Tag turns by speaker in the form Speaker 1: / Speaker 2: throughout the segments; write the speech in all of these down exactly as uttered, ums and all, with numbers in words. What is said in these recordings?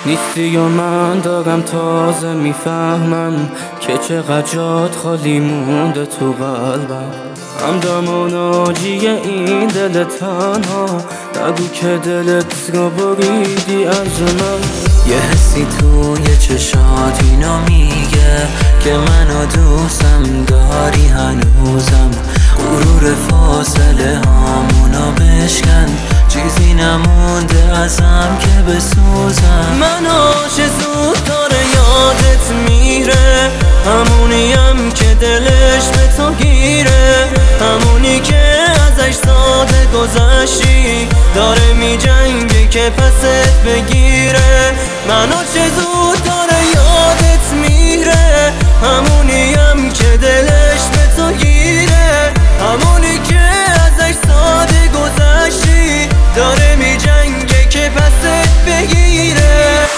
Speaker 1: نیستی و من دارم تازه میفهمم که چقدر جات خالی مونده تو قلبم. همدم و ناجی این دل تنها، نگو که دلت رو بریدی از من.
Speaker 2: یه حسی توی چشات اینو میگه که منو دوستم داری هنوزم. غرور فاصله هامونو بشکن، چیزی نمونده ازم که بسوزم.
Speaker 1: مناش زود داره یادت میره، همونیم که دلش به تو گیره، همونی که ازش ساده گذشتی داره میجنگه که پست بگیره. مناش زود داره یادت میره، همونیم که دلش به تو گیره، همونی که ازش ساده گذشتی داره میجنگه که پست بگیره.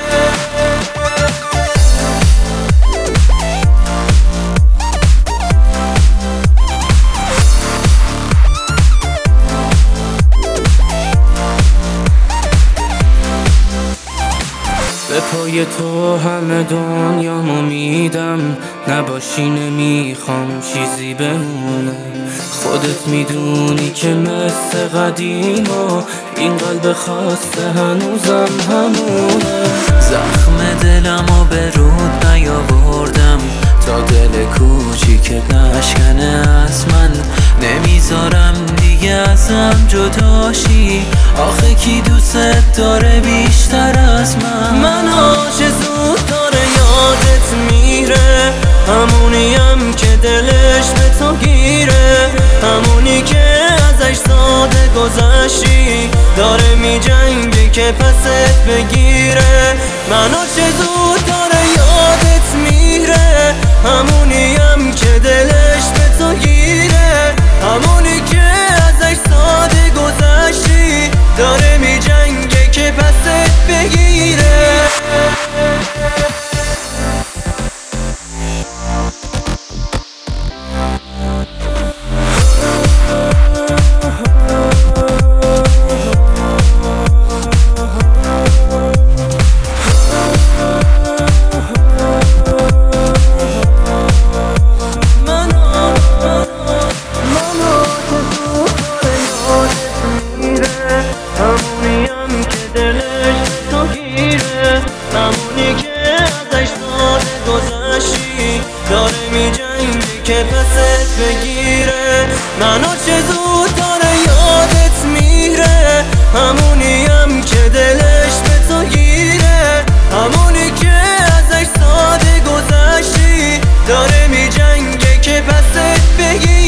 Speaker 1: به پای تو همه دنیامو میدم، نباشی نمیخوام چیزی بمونه. خودت میدونی که مثل قدیما این قلب خسته هنوزم همونه.
Speaker 2: زخم دلمو به رود نیاوردم تا دل کوچیک نشکنه از من. نمیذارم دیگه ازم جداشی، آخه کی دوست داره بیشتر از من؟
Speaker 1: مناش زود داره یادت میره، همونیم که دلش به تو گیره، همونی که ازش ساده گذشتی داره میجنگه که پست بگیره. مناش زود داره یادت میره، همونیم که دلش به تو گیره، همونی که ازش ساده گذشتی داره میجنگه که پست بگیره. همونیم که دلش تو گیره، همونی که ازش ساده گذشتی داره میجنگه که پست بگیره. مناش زود داره یادت میره، همونیم که دلش به تو گیره، همونی که ازش ساده گذشتی داره میجنگه که پست بگیره.